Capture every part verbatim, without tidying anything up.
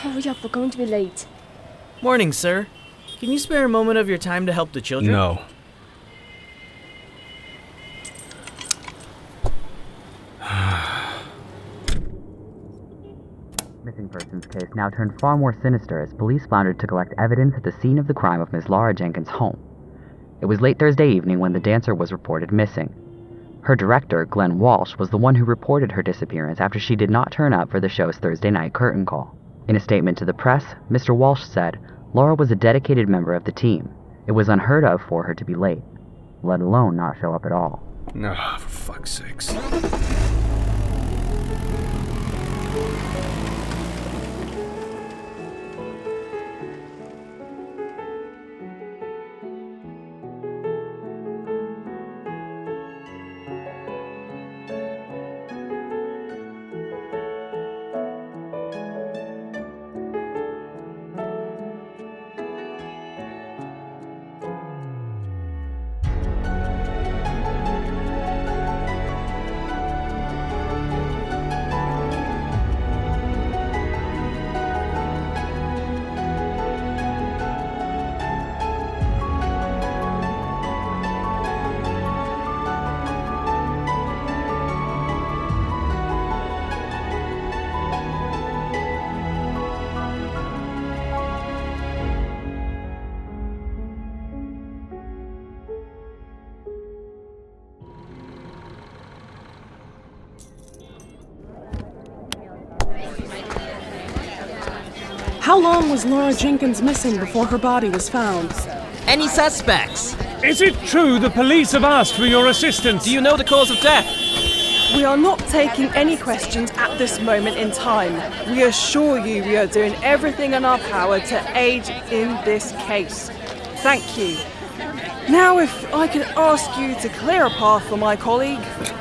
Hurry up, we're going to be late. Morning, sir. Can you spare a moment of your time to help the children? No. Missing persons case now turned far more sinister as police floundered to collect evidence at the scene of the crime of Miss Laura Jenkins' home. It was late Thursday evening when the dancer was reported missing. Her director, Glenn Walsh, was the one who reported her disappearance after she did not turn up for the show's Thursday night curtain call. In a statement to the press, Mister Walsh said Laura was a dedicated member of the team. It was unheard of for her to be late, let alone not show up at all. Ah, for fuck's sakes. How long was Laura Jenkins missing before her body was found? Any suspects? Is it true the police have asked for your assistance? Do you know the cause of death? We are not taking any questions at this moment in time. We assure you we are doing everything in our power to aid in this case. Thank you. Now if I could ask you to clear a path for my colleague.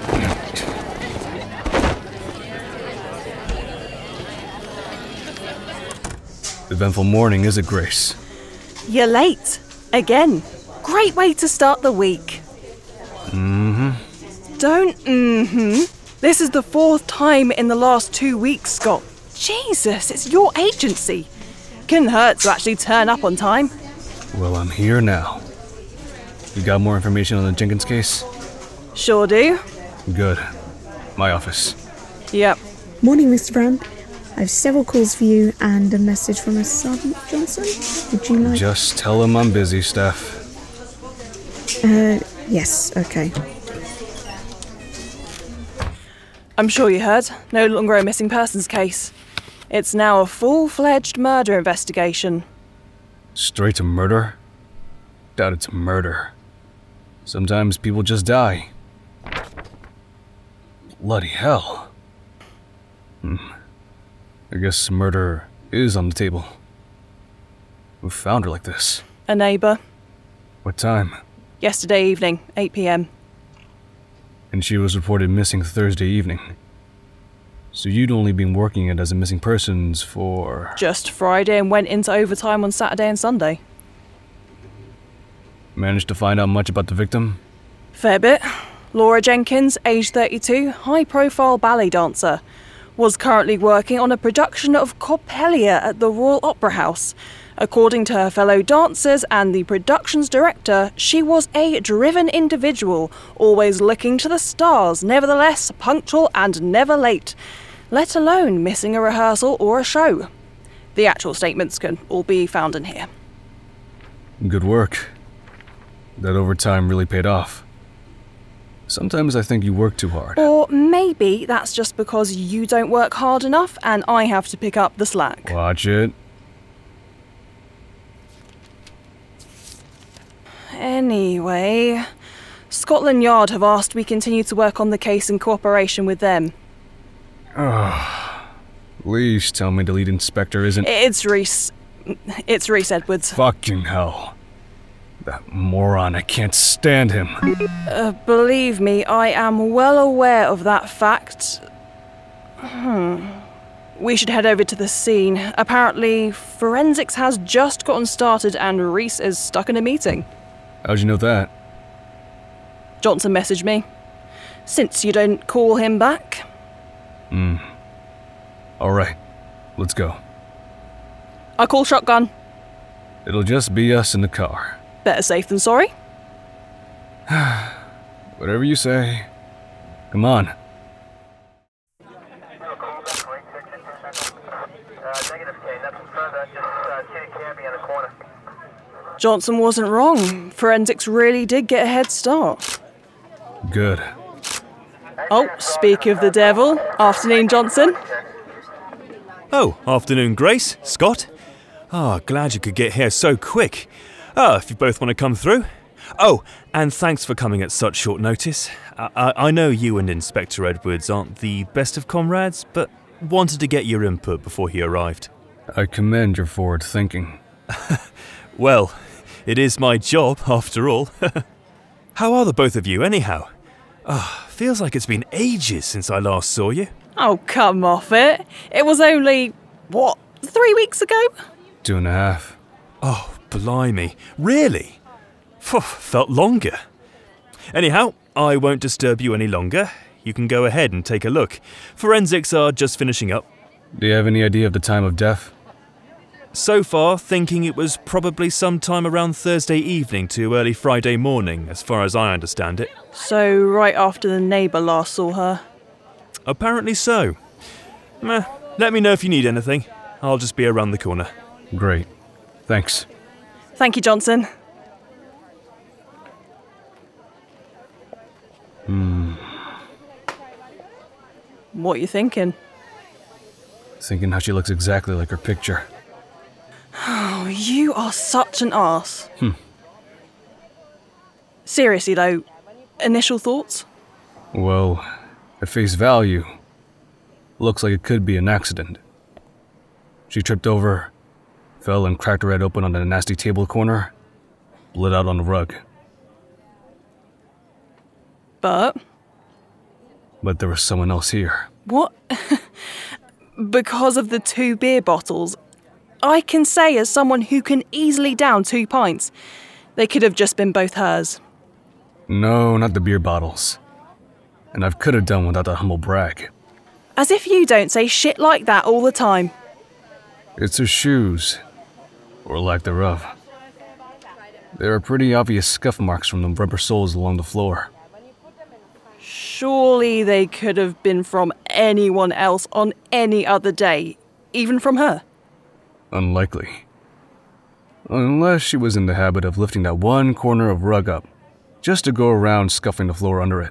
Eventful morning, is it, Grace? You're late. Again. Great way to start the week. Mm-hmm. Don't mm-hmm. This is the fourth time in the last two weeks, Scott. Jesus, it's your agency. Couldn't hurt to actually turn up on time. Well, I'm here now. You got more information on the Jenkins case? Sure do. Good. My office. Yep. Morning, Mister Brown. I have several calls for you and a message from a Sergeant Johnson. Would you like... Just tell him I'm busy, Steph. Uh, yes, okay. I'm sure you heard. No longer a missing persons case. It's now a full-fledged murder investigation. Straight to murder? Doubt it's murder. Sometimes people just die. Bloody hell. Hmm. I guess murder is on the table. Who found her like this? A neighbour. What time? Yesterday evening, eight p m. And she was reported missing Thursday evening. So you'd only been working it as a missing persons for... Just Friday and went into overtime on Saturday and Sunday. Managed to find out much about the victim? Fair bit. Laura Jenkins, age thirty-two, high-profile ballet dancer. Was currently working on a production of Coppelia at the Royal Opera House. According to her fellow dancers and the production's director, she was a driven individual, always looking to the stars, nevertheless punctual and never late, let alone missing a rehearsal or a show. The actual statements can all be found in here. Good work. That overtime really paid off. Sometimes I think you work too hard. Or maybe that's just because you don't work hard enough and I have to pick up the slack. Watch it. Anyway, Scotland Yard have asked we continue to work on the case in cooperation with them. Oh, please tell me the lead inspector isn't... It's Reese. It's Reese Edwards. Fucking hell. That moron, I can't stand him. Uh, believe me, I am well aware of that fact. Hmm. We should head over to the scene. Apparently, forensics has just gotten started and Reese is stuck in a meeting. How'd you know that? Johnson messaged me. Since you don't call him back. Hmm. Alright, let's go. I call shotgun. It'll just be us in the car. Better safe than sorry. Whatever you say. Come on. Johnson wasn't wrong. Forensics really did get a head start. Good. Oh, speak of the devil. Afternoon, Johnson. Oh, afternoon, Grace. Scott. Ah, glad you could get here so quick. Ah, if you both want to come through. Oh, and thanks for coming at such short notice. I, I, I know you and Inspector Edwards aren't the best of comrades, but wanted to get your input before he arrived. I commend your forward thinking. Well, it is my job, after all. How are the both of you, anyhow? Ah, feels like it's been ages since I last saw you. Oh, come off it. It was only, what, three weeks ago? Two and a half. Oh, blimey. Really? Phew, felt longer. Anyhow, I won't disturb you any longer. You can go ahead and take a look. Forensics are just finishing up. Do you have any idea of the time of death? So far, thinking it was probably sometime around Thursday evening to early Friday morning, as far as I understand it. So, right after the neighbour last saw her. Apparently so. Meh, let me know if you need anything. I'll just be around the corner. Great. Thanks. Thank you, Johnson. Hmm. What are you thinking? Thinking how she looks exactly like her picture. Oh, you are such an arse. Hmm. Seriously though, initial thoughts? Well, at face value, looks like it could be an accident. She tripped over, fell and cracked her head open on a nasty table corner, bled out on the rug. But? But there was someone else here. What? Because of the two beer bottles, I can say as someone who can easily down two pints, they could have just been both hers. No, not the beer bottles. And I could have done without that humble brag. As if you don't say shit like that all the time. It's her shoes, or lack thereof. There are pretty obvious scuff marks from the rubber soles along the floor. Surely they could have been from anyone else on any other day, even from her. Unlikely. Unless she was in the habit of lifting that one corner of rug up, just to go around scuffing the floor under it.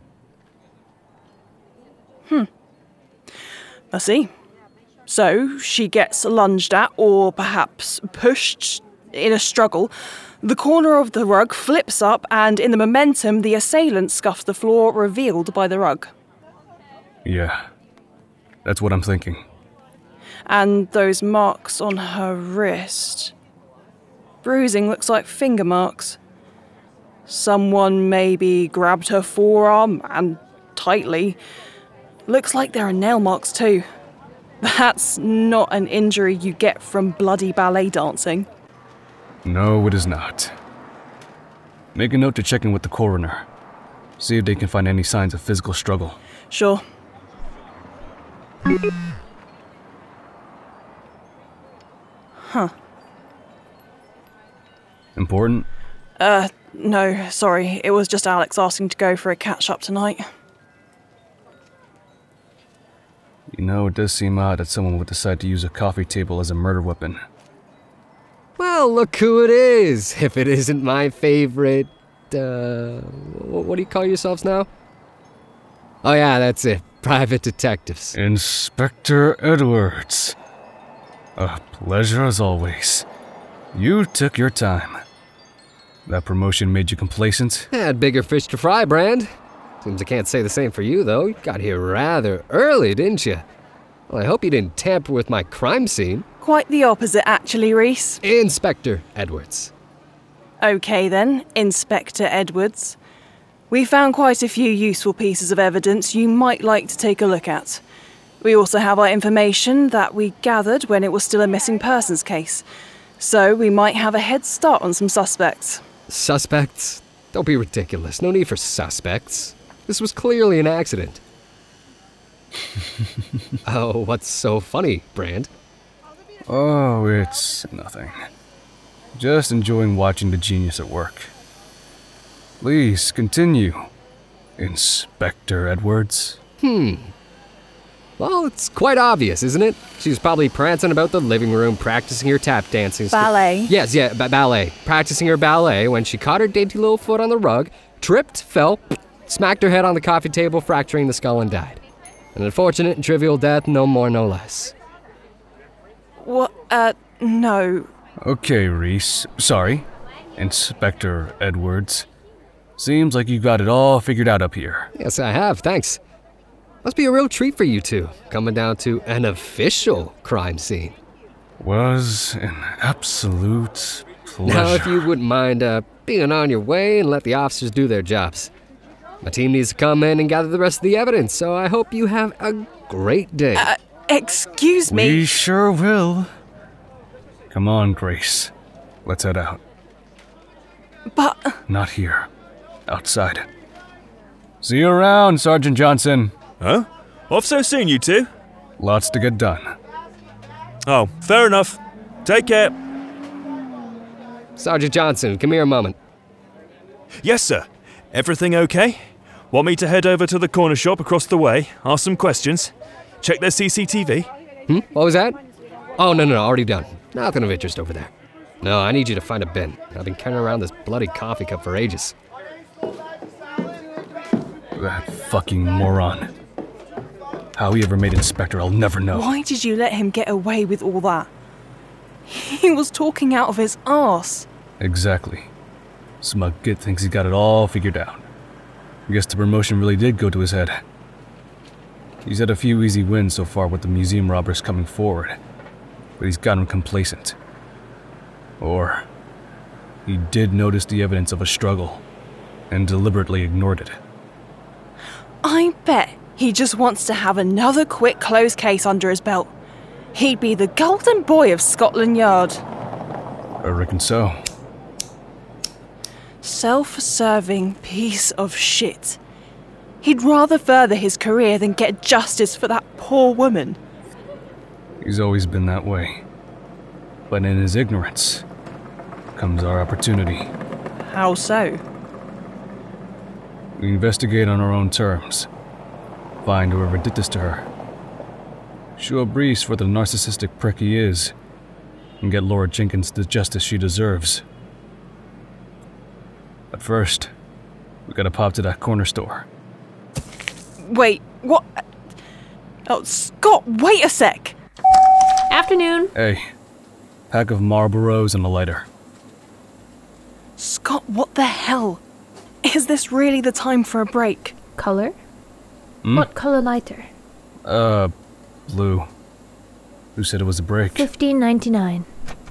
Hmm. I see. So, she gets lunged at, or perhaps pushed, in a struggle. The corner of the rug flips up, and in the momentum, the assailant scuffs the floor revealed by the rug. Yeah, that's what I'm thinking. And those marks on her wrist. Bruising looks like finger marks. Someone maybe grabbed her forearm, and tightly. Looks like there are nail marks too. That's not an injury you get from bloody ballet dancing. No, it is not. Make a note to check in with the coroner. See if they can find any signs of physical struggle. Sure. Huh. Important? Uh, no, sorry. It was just Alex asking to go for a catch-up tonight. You know, it does seem odd that someone would decide to use a coffee table as a murder weapon. Well, look who it is, if it isn't my favorite, uh, what do you call yourselves now? Oh yeah, that's it, private detectives. Inspector Edwards. A pleasure as always. You took your time. That promotion made you complacent? Had bigger fish to fry, Brand. Seems I can't say the same for you, though. You got here rather early, didn't you? Well, I hope you didn't tamper with my crime scene. Quite the opposite, actually, Reese. Inspector Edwards. Okay then, Inspector Edwards. We found quite a few useful pieces of evidence you might like to take a look at. We also have our information that we gathered when it was still a missing persons case. So we might have a head start on some suspects. Suspects? Don't be ridiculous. No need for suspects. This was clearly an accident. Oh, what's so funny, Brand? Oh, it's nothing. Just enjoying watching the genius at work. Please, continue, Inspector Edwards. Hmm. Well, it's quite obvious, isn't it? She was probably prancing about the living room, practicing her tap dancing. Ballet. Yes, yeah, ba- ballet. Practicing her ballet when she caught her dainty little foot on the rug, tripped, fell, smacked her head on the coffee table, fracturing the skull and died. An unfortunate and trivial death, no more, no less. What? Uh, no. Okay, Reese. Sorry, Inspector Edwards. Seems like you got it all figured out up here. Yes, I have, thanks. Must be a real treat for you two, coming down to an official crime scene. Was an absolute pleasure. Now, if you wouldn't mind uh, being on your way and let the officers do their jobs. My team needs to come in and gather the rest of the evidence, so I hope you have a great day. Uh, excuse me. We sure will. Come on, Grace. Let's head out. But... Not here. Outside. See you around, Sergeant Johnson. Huh? Off so soon, you two? Lots to get done. Oh, fair enough. Take care. Sergeant Johnson, come here a moment. Yes, sir. Everything okay? Want me to head over to the corner shop across the way, ask some questions, check their C C T V? Hmm? What was that? Oh, no, no, no, already done. Nothing of interest over there. No, I need you to find a bin. I've been carrying around this bloody coffee cup for ages. That fucking moron. How he ever made Inspector, I'll never know. Why did you let him get away with all that? He was talking out of his arse. Exactly. Smug git thinks he got it all figured out. I guess the promotion really did go to his head. He's had a few easy wins so far with the museum robbers coming forward, but he's gotten complacent. Or he did notice the evidence of a struggle and deliberately ignored it. I bet he just wants to have another quick closed case under his belt. He'd be the golden boy of Scotland Yard. I reckon so. Self-serving piece of shit. He'd rather further his career than get justice for that poor woman. He's always been that way. But in his ignorance comes our opportunity. How so? We investigate on our own terms. Find whoever did this to her. Show a breeze for the narcissistic prick he is, and get Laura Jenkins the justice she deserves. But first, we gotta pop to that corner store. Wait, what? Oh, Scott, wait a sec! Afternoon. Hey, pack of Marlboros and a lighter. Scott, what the hell? Is this really the time for a break? Color? Hmm? What color lighter? Uh, blue. Who said it was a break? Fifteen ninety nine.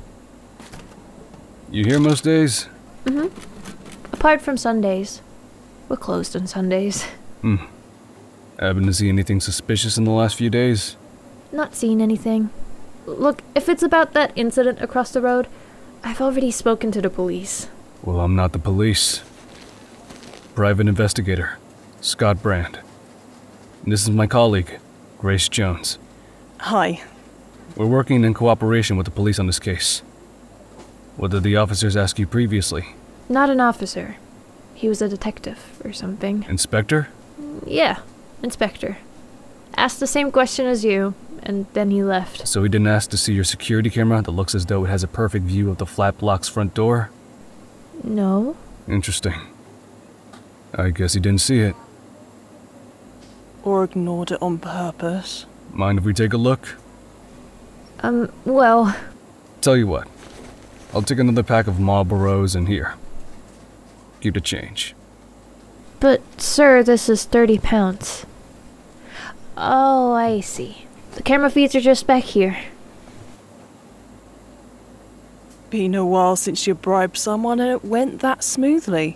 You here most days? Mm-hmm. Apart from Sundays. We're closed on Sundays. Hmm. Happen to see anything suspicious in the last few days? Not seen anything. Look, if it's about that incident across the road, I've already spoken to the police. Well, I'm not the police. Private investigator, Scott Brand. And this is my colleague, Grace Jones. Hi. We're working in cooperation with the police on this case. What did the officers ask you previously? Not an officer. He was a detective or something. Inspector? Yeah, inspector. Asked the same question as you, and then he left. So he didn't ask to see your security camera that looks as though it has a perfect view of the flat block's front door? No. Interesting. I guess he didn't see it. Or ignored it on purpose. Mind if we take a look? Um, well... Tell you what. I'll take another pack of Marlboros in here. Keep the change. But, sir, this is thirty pounds. Oh, I see. The camera feeds are just back here. Been a while since you bribed someone and it went that smoothly.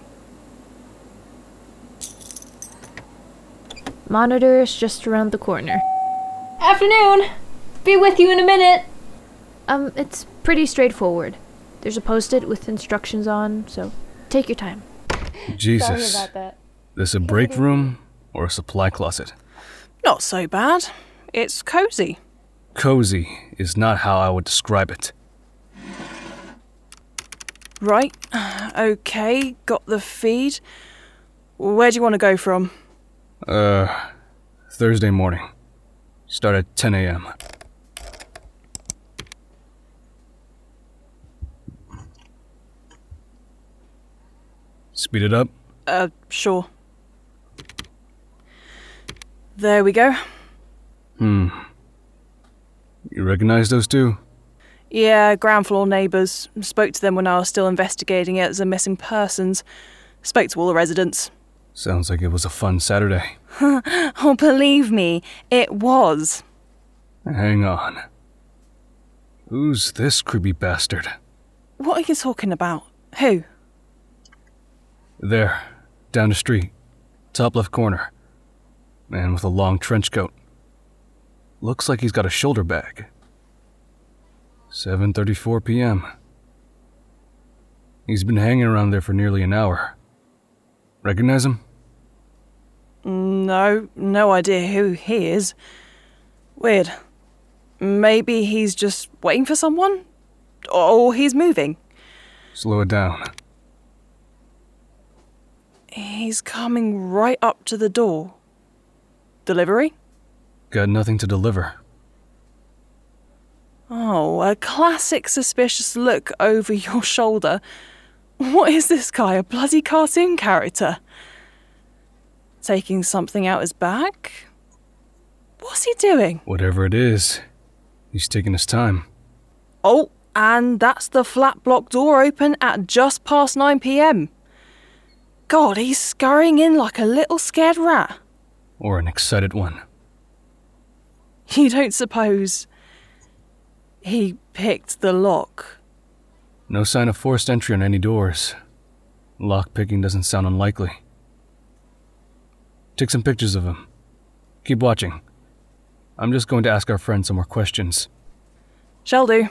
Monitor is just around the corner. Afternoon! Be with you in a minute! Um, it's pretty straightforward. There's a post-it with instructions on, so take your time. Jesus. Sorry about that. This a break room or a supply closet? Not so bad. It's cozy. cozy is not how I would describe it. Right. Okay, got the feed. Where do you want to go from? Uh, Thursday morning. Start at ten a m Speed it up? Uh, sure. There we go. Hmm. You recognize those two? Yeah, ground floor neighbours. Spoke to them when I was still investigating it as a missing persons. Spoke to all the residents. Sounds like it was a fun Saturday. Oh, believe me, it was. Hang on. Who's this creepy bastard? What are you talking about? Who? There, down the street. Top left corner. Man with a long trench coat. Looks like he's got a shoulder bag. seven thirty-four p m He's been hanging around there for nearly an hour. Recognize him? No, no idea who he is. Weird. Maybe he's just waiting for someone? Or he's moving. Slow it down. He's coming right up to the door. Delivery? Got nothing to deliver. Oh, a classic suspicious look over your shoulder. What is this guy, a bloody cartoon character? Taking something out his bag? What's he doing? Whatever it is, he's taking his time. Oh, and that's the flat block door open at just past nine p m. God, he's scurrying in like a little scared rat. Or an excited one. You don't suppose he picked the lock? No sign of forced entry on any doors. Lock picking doesn't sound unlikely. Take some pictures of him. Keep watching. I'm just going to ask our friend some more questions. Shall do.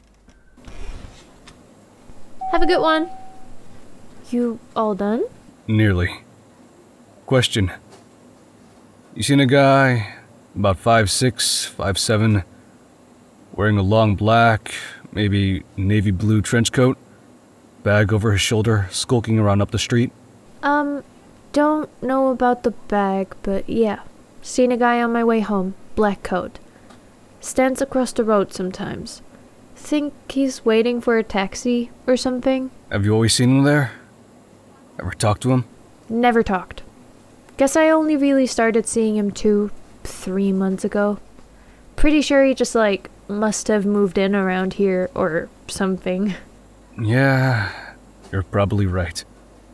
Have a good one. You all done? Nearly. Question. You seen a guy, about five six, five seven, wearing a long black, maybe navy blue trench coat, bag over his shoulder, skulking around up the street? Um, don't know about the bag, but yeah. Seen a guy on my way home, black coat. Stands across the road sometimes. Think he's waiting for a taxi or something? Have you always seen him there? Ever talked to him? Never talked. Guess I only really started seeing him two, three months ago. Pretty sure he just, like, must have moved in around here or something. Yeah, you're probably right.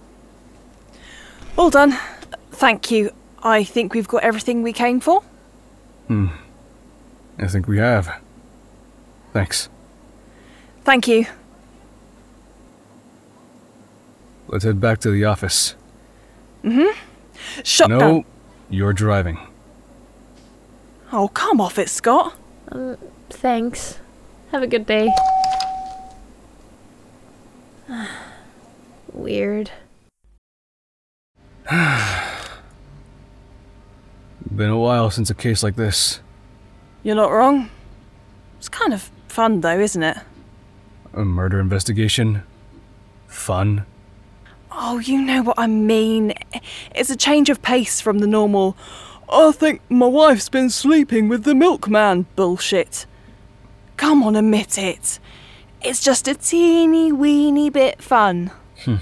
All done. Thank you. I think we've got everything we came for. Hmm. I think we have. Thanks. Thank you. Let's head back to the office. Mm-hmm. Shotgun. No, you're driving. Oh, come off it, Scott. Um, thanks. Have a good day. Weird. Been a while since a case like this. You're not wrong. It's kind of fun, though, isn't it? A murder investigation? Fun? Oh, you know what I mean. It's a change of pace from the normal, I think my wife's been sleeping with the milkman bullshit. Come on, admit it. It's just a teeny weeny bit fun. Hmm.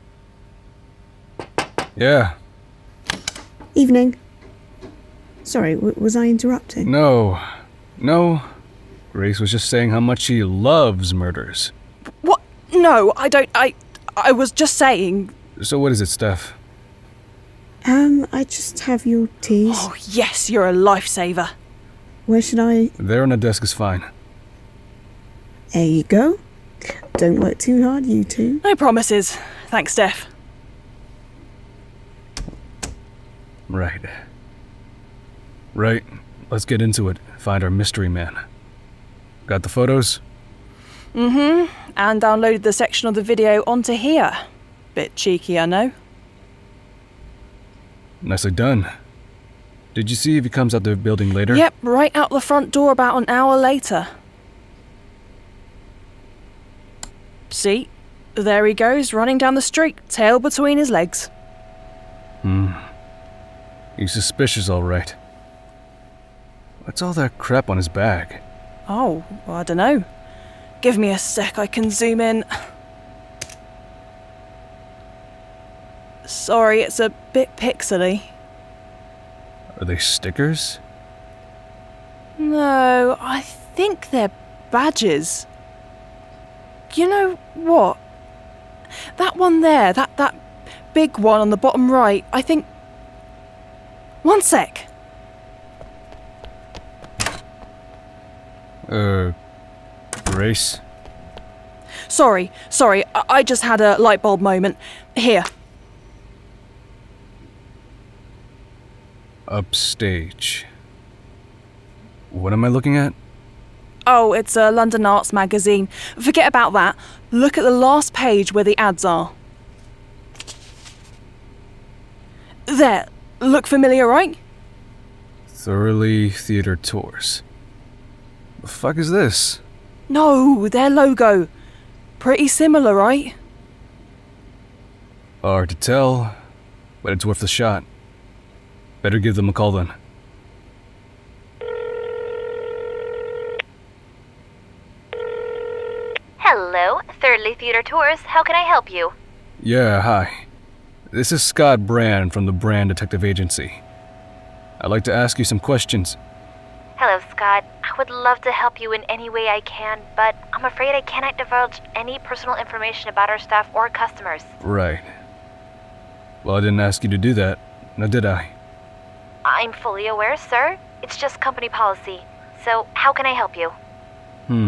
Yeah. Evening. Sorry, w- was I interrupting? No. No. Grace was just saying how much she loves murders. What? No, I don't. I. I was just saying. So what is it, Steph? Um, I just have your teas. Oh, yes, you're a lifesaver. Where should I... There on the desk is fine. There you go. Don't work too hard, you two. No promises. Thanks, Steph. Right. Right. Let's get into it. Find our mystery man. Got the photos? Mm-hmm. And downloaded the section of the video onto here. Bit cheeky, I know. Nicely done. Did you see if he comes out the building later? Yep, right out the front door about an hour later. See? There he goes, running down the street, tail between his legs. Hmm. He's suspicious, all right. What's all that crap on his bag? Oh, I don't know. Give me a sec, I can zoom in. Sorry, it's a bit pixely. Are they stickers? No, I think they're badges. You know what? That one there, that, that big one on the bottom right, I think... One sec. Uh, Grace? Sorry, sorry, I, I just had a light bulb moment. Here. Upstage. What am I looking at? Oh, it's a London Arts magazine. Forget about that. Look at the last page where the ads are. There. Look familiar, right? Thoroughly Theatre Tours. The fuck is this? No, their logo. Pretty similar, right? Hard to tell, but it's worth a shot. Better give them a call then. Hello, Thirdly Theatre Tours. How can I help you? Yeah, hi. This is Scott Brand from the Brand Detective Agency. I'd like to ask you some questions. Hello, Scott. I would love to help you in any way I can, but I'm afraid I cannot divulge any personal information about our staff or customers. Right. Well, I didn't ask you to do that, now did I? I'm fully aware, sir. It's just company policy. So, how can I help you? Hmm.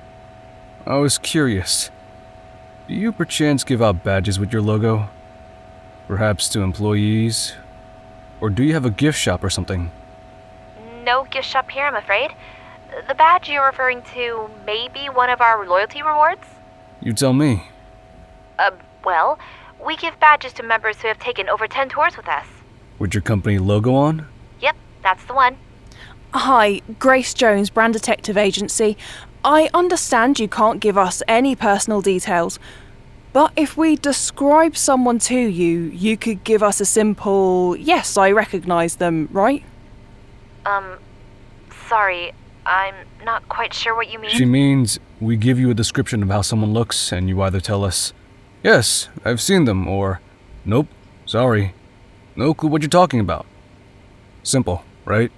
I was curious. Do you perchance give out badges with your logo? Perhaps to employees? Or do you have a gift shop or something? No gift shop here, I'm afraid. The badge you're referring to may be one of our loyalty rewards? You tell me. Uh, well, we give badges to members who have taken over ten tours with us. With your company logo on? Yep, that's the one. Hi, Grace Jones, Brand Detective Agency. I understand you can't give us any personal details, but if we describe someone to you, you could give us a simple, yes, I recognise them, right? Um, sorry, I'm not quite sure what you mean. She means we give you a description of how someone looks, and you either tell us, yes, I've seen them, or, nope, sorry, no clue what you're talking about. Simple, right?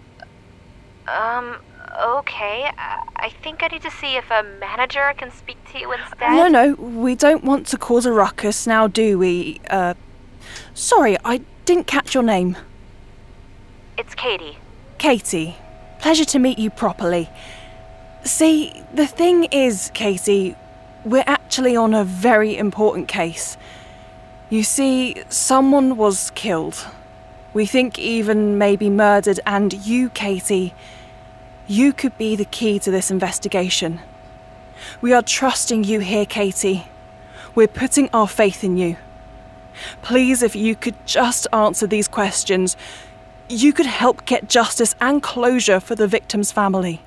Um, okay. I I think I need to see if a manager can speak to you instead. No, no, we don't want to cause a ruckus now, do we? Uh, sorry, I didn't catch your name. It's Katie. Katie. Pleasure to meet you properly. See, the thing is, Katie, we're actually on a very important case. You see, someone was killed. We think even maybe murdered, and you, Katie, you could be the key to this investigation. We are trusting you here, Katie. We're putting our faith in you. Please, if you could just answer these questions, you could help get justice and closure for the victim's family.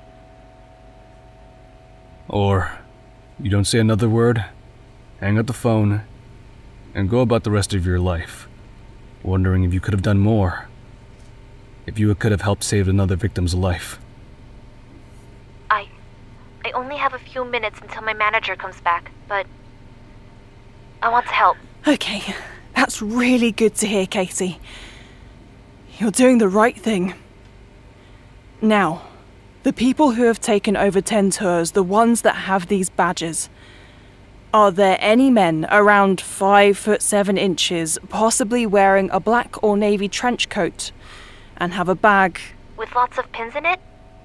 Or, you don't say another word, hang up the phone, and go about the rest of your life, wondering if you could have done more, if you could have helped save another victim's life. I... I only have a few minutes until my manager comes back, but... I want to help. Okay, that's really good to hear, Katie. You're doing the right thing. Now, the people who have taken over ten tours, the ones that have these badges, are there any men around five foot seven inches, possibly wearing a black or navy trench coat, and have a bag with lots of pins in it?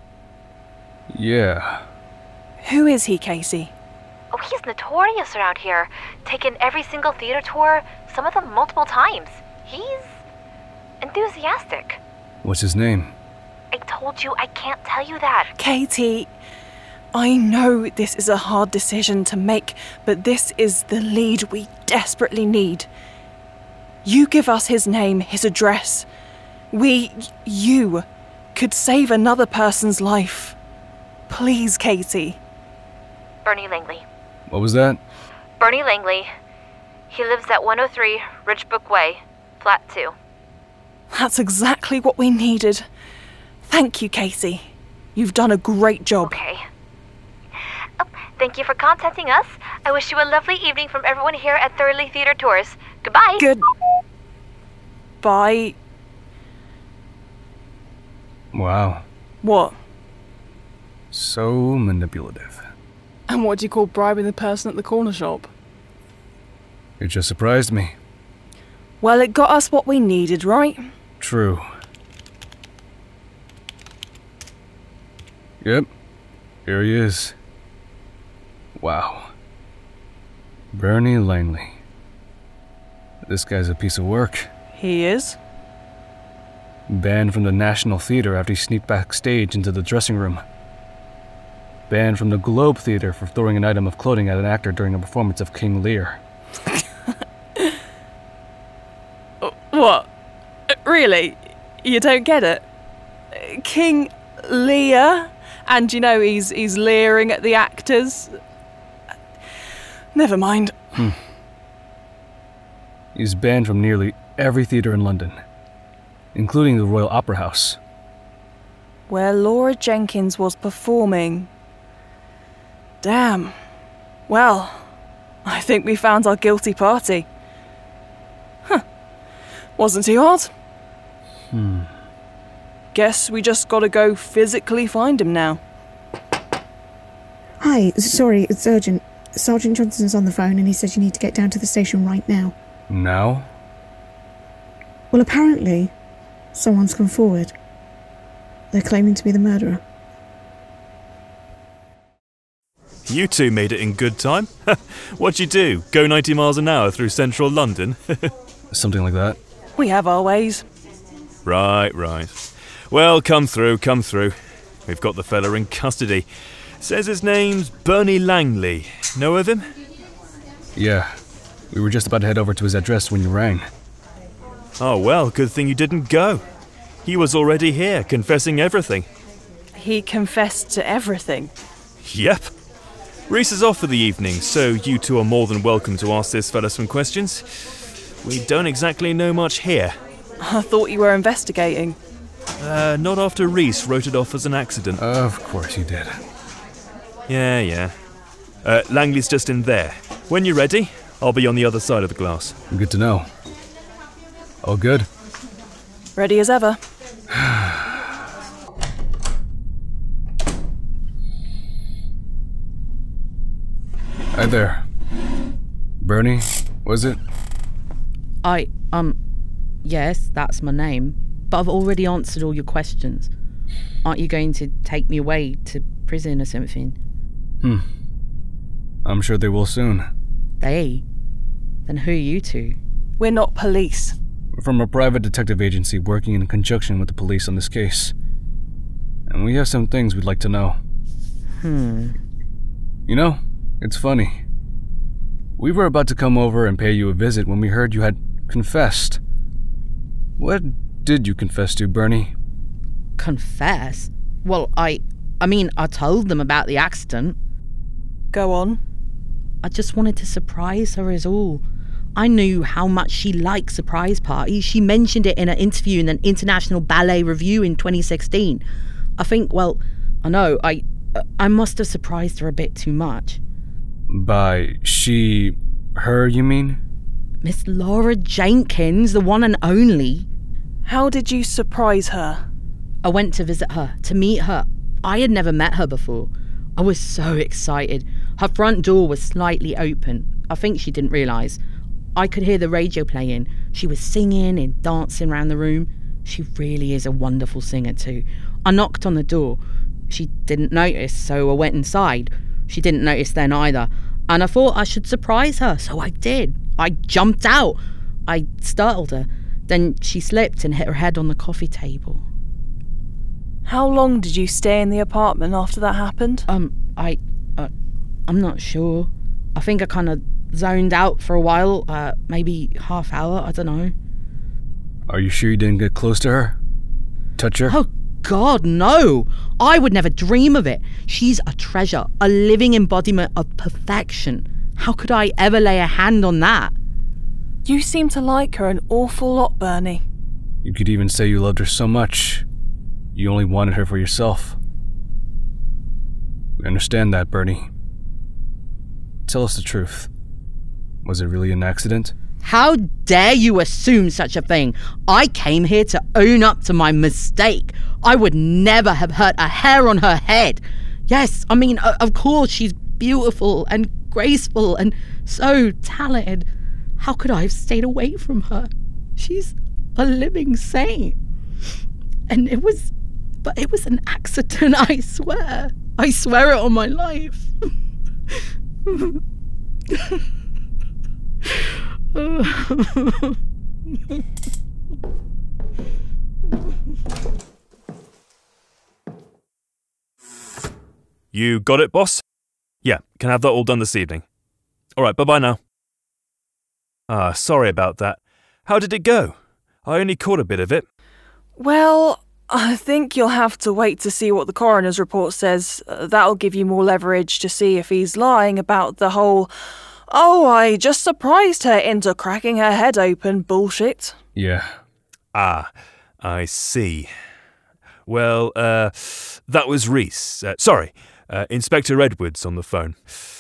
Yeah. Who is he, Casey? Oh, he's notorious around here. Taken every single theater tour, some of them multiple times. He's enthusiastic. What's his name? I told you I can't tell you that. Katie, I know this is a hard decision to make, but this is the lead we desperately need. You give us his name, his address, We, you, could save another person's life. Please, Katie. Bernie Langley. What was that? Bernie Langley. He lives at one oh three Ridgebrook Way, flat two. That's exactly what we needed. Thank you, Katie. You've done a great job. Okay. Oh, thank you for contacting us. I wish you a lovely evening from everyone here at Thoroughly Theatre Tours. Goodbye. Good. Bye. Wow. What? So manipulative. And what do you call bribing the person at the corner shop? It just surprised me. Well, it got us what we needed, right? True. Yep. Here he is. Wow. Bernie Langley. This guy's a piece of work. He is. Banned from the National Theatre after he sneaked backstage into the dressing room. Banned from the Globe Theatre for throwing an item of clothing at an actor during a performance of King Lear. What? Really? You don't get it? King Lear? And you know he's he's leering at the actors? Never mind. Hmm. He's banned from nearly every theatre in London, including the Royal Opera House. Where Laura Jenkins was performing. Damn. Well, I think we found our guilty party. Huh. Wasn't too hard. Hmm. Guess we just gotta go physically find him now. Hi, sorry, it's urgent. Sergeant Johnson's on the phone and he says you need to get down to the station right now. Now? Well, apparently, someone's come forward. They're claiming to be the murderer. You two made it in good time. What'd you do? Go ninety miles an hour through central London? Something like that. We have our ways. Right, right. Well, come through, come through. We've got the fella in custody. Says his name's Bernie Langley. Know of him? Yeah. We were just about to head over to his address when you rang. Oh, well, good thing you didn't go. He was already here, confessing everything. He confessed to everything. Yep. Reese is off for the evening, so you two are more than welcome to ask this fella some questions. We don't exactly know much here. I thought you were investigating. Uh, not after Reese wrote it off as an accident. Of course you did. Yeah, yeah. Uh, Langley's just in there. When you're ready, I'll be on the other side of the glass. Good to know. All good? Ready as ever. Hi there. Bernie, was it? I, um, yes, that's my name, but I've already answered all your questions. Aren't you going to take me away to prison or something? Hmm. I'm sure they will soon. They? Then who are you two? We're not police. We're from a private detective agency working in conjunction with the police on this case. And we have some things we'd like to know. Hmm. You know, it's funny. We were about to come over and pay you a visit when we heard you had confessed. What did you confess to, Bernie? Confess? Well, I... I mean, I told them about the accident. Go on. I just wanted to surprise her is all. I knew how much she liked surprise parties. She mentioned it in an interview in an International Ballet Review in twenty sixteen. I think, well, I know, I... I must have surprised her a bit too much. By she... her, you mean? Miss Laura Jenkins, the one and only. How did you surprise her? I went to visit her, to meet her. I had never met her before. I was so excited. Her front door was slightly open. I think she didn't realise. I could hear the radio playing. She was singing and dancing around the room. She really is a wonderful singer too. I knocked on the door. She didn't notice, so I went inside. She didn't notice then either. And I thought I should surprise her, so I did. I jumped out. I startled her. Then she slipped and hit her head on the coffee table. How long did you stay in the apartment after that happened? Um, I... Uh, I'm not sure. I think I kind of zoned out for a while. Uh, maybe half hour, I don't know. Are you sure you didn't get close to her? touch her? Oh, God, no. I would never dream of it. She's a treasure, a living embodiment of perfection. How could I ever lay a hand on that? You seem to like her an awful lot, Bernie. You could even say you loved her so much, you only wanted her for yourself. We understand that, Bernie. Tell us the truth. Was it really an accident? How dare you assume such a thing? I came here to own up to my mistake. I would never have hurt a hair on her head. Yes, I mean, of course, she's beautiful and graceful and so talented. How could I have stayed away from her? She's a living saint. And it was, but it was an accident, I swear. I swear it on my life. You got it, boss? Yeah, can have that all done this evening. Alright, bye-bye now. Ah, sorry about that. How did it go? I only caught a bit of it. Well, I think you'll have to wait to see what the coroner's report says. Uh, that'll give you more leverage to see if he's lying about the whole, oh, I just surprised her into cracking her head open bullshit. Yeah. Ah, I see. Well, uh, that was Reese. Uh, sorry, uh, Inspector Edwards on the phone.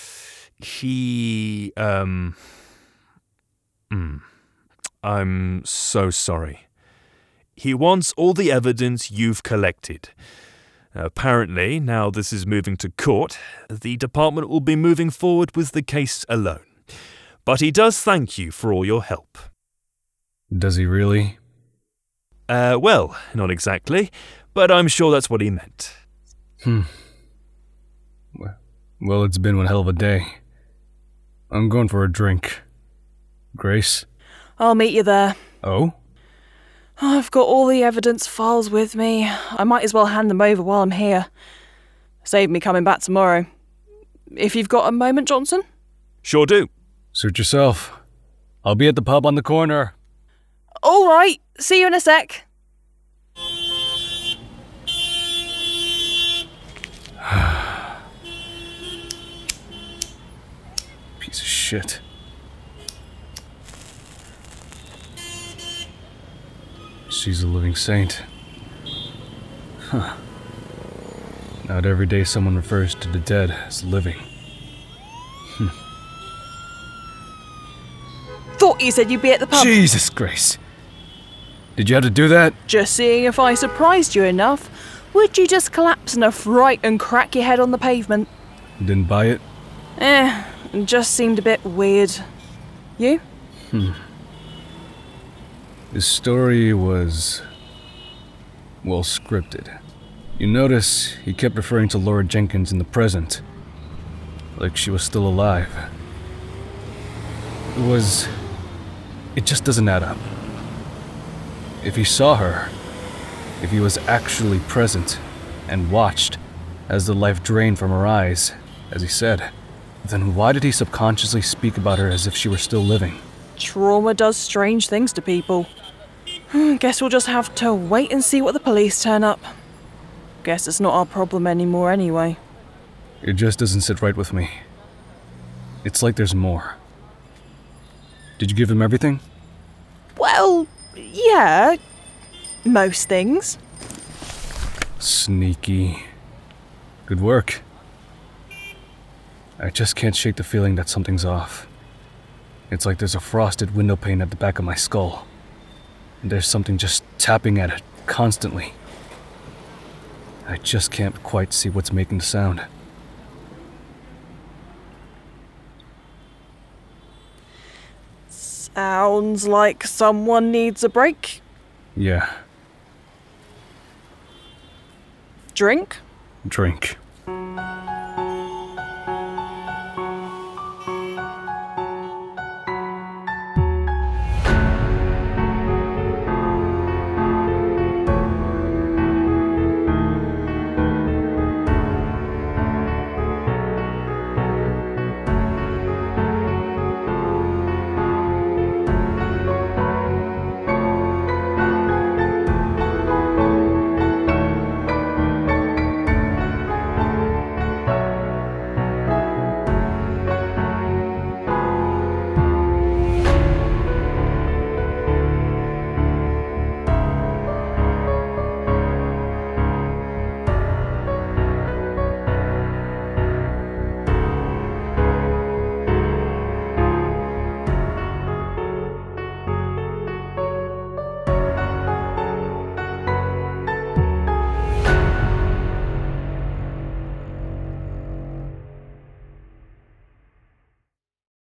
He, um... Mm, I'm so sorry. He wants all the evidence you've collected. Apparently, now this is moving to court, the department will be moving forward with the case alone. But he does thank you for all your help. Does he really? Uh, well, not exactly, but I'm sure that's what he meant. Hmm. Well, it's been one hell of a day. I'm going for a drink. Grace? I'll meet you there. Oh? I've got all the evidence files with me. I might as well hand them over while I'm here. Save me coming back tomorrow. If you've got a moment, Johnson? Sure do. Suit yourself. I'll be at the pub on the corner. All right. See you in a sec. Piece of shit. She's a living saint. Huh. Not every day someone refers to the dead as living. Hm. Thought you said you'd be at the pub. Jesus, Grace. Did you have to do that? Just seeing if I surprised you enough. Would you just collapse in a fright and crack your head on the pavement? Didn't buy it? Eh, it just seemed a bit weird. You? Hmm. His story was, well, scripted. You notice he kept referring to Laura Jenkins in the present, like she was still alive. It was... it just doesn't add up. If he saw her, if he was actually present and watched as the life drained from her eyes, as he said, then why did he subconsciously speak about her as if she were still living? Trauma does strange things to people. Guess we'll just have to wait and see what the police turn up. Guess it's not our problem anymore anyway. It just doesn't sit right with me. It's like there's more. Did you give him everything? Well, yeah. Most things. Sneaky. Good work. I just can't shake the feeling that something's off. It's like there's a frosted window pane at the back of my skull. And there's something just tapping at it constantly. I just can't quite see what's making the sound. Sounds like someone needs a break. Yeah. Drink? Drink.